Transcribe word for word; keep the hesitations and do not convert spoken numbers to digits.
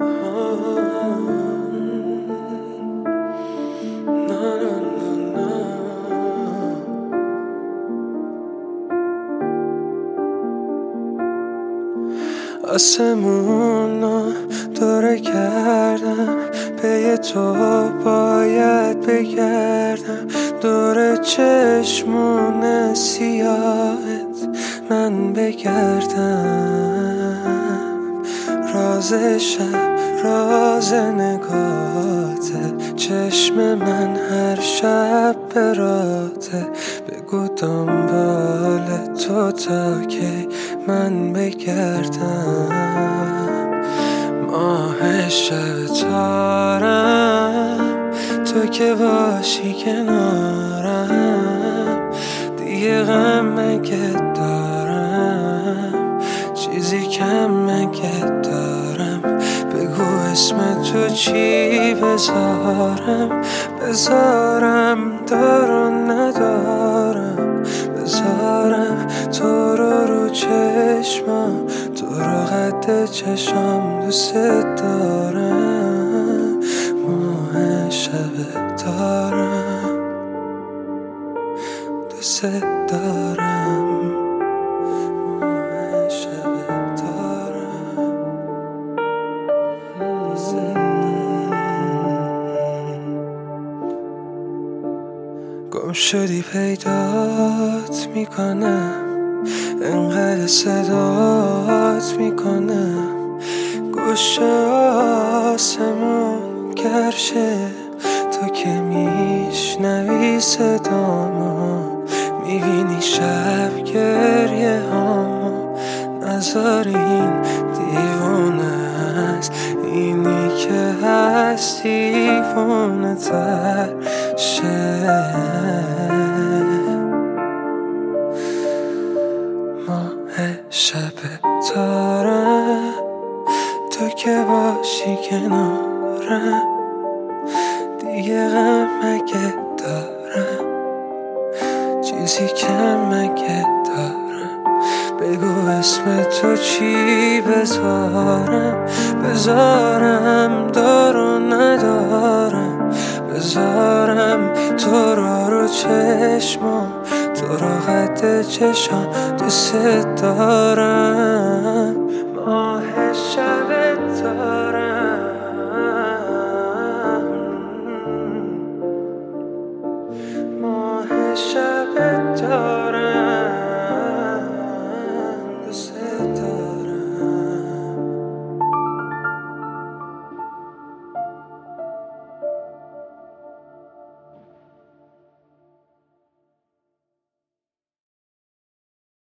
آسمونو دوره کردم، پی تو باید بگردم، دور چشمون سیاهت من بگردم. راز شب راز نگاته، چشم من هر شب براته، بگو دنبال تو تا کی من بگردم. ماه شب تارم، تو که باشی کنارم، دیگه غم مگه دارم، چیزی کم مگه دارم، بگو اسم تو چی بذارم، بذارم دارو ندارم، بذارم تو رو رو چشمم، تو رو قد چشم دوست دارم. ماه شب دارم، دوست دارم. ماه شب دارم، دوست دارم. گم شدی پیدات میکنم، انقدر صدات میکنم، گوش آسمون گرشه، تو که میشنوی صدامو، میبینی شب گریه هامو، نذار این دیوونه است، اینی که هست دیوونه تر شه. ماه شب تارم، تو که باشی کنارم، دیگه غم مگه دارم، چیزی کم مگه دارم، بگو اسم تو چی بذارم، بذارم دارو ندارم، بذارم تو رو رو چشمم، تو رو قد چشم دوست دارم. ماه شب دارم، ماه شب دارم، دوست دارم.